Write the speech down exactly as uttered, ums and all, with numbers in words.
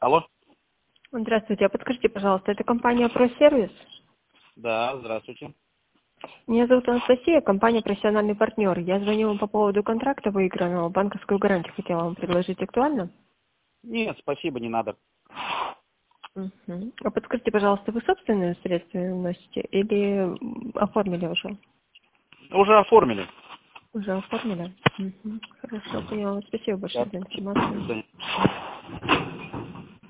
Алло? Здравствуйте, а подскажите, пожалуйста, это компания «Просервис»? Да, здравствуйте. Меня зовут Анастасия, компания «Профессиональный партнер». Я звоню вам по поводу контракта выигранного, банковскую гарантию хотела вам предложить. Актуально? Нет, спасибо, не надо. Мгм. А подскажите, пожалуйста, вы собственные средства носите или м, оформили уже? Уже оформили. Уже оформили? Мгм. Хорошо, поняла. Спасибо Да. большое за До информацию. свидания.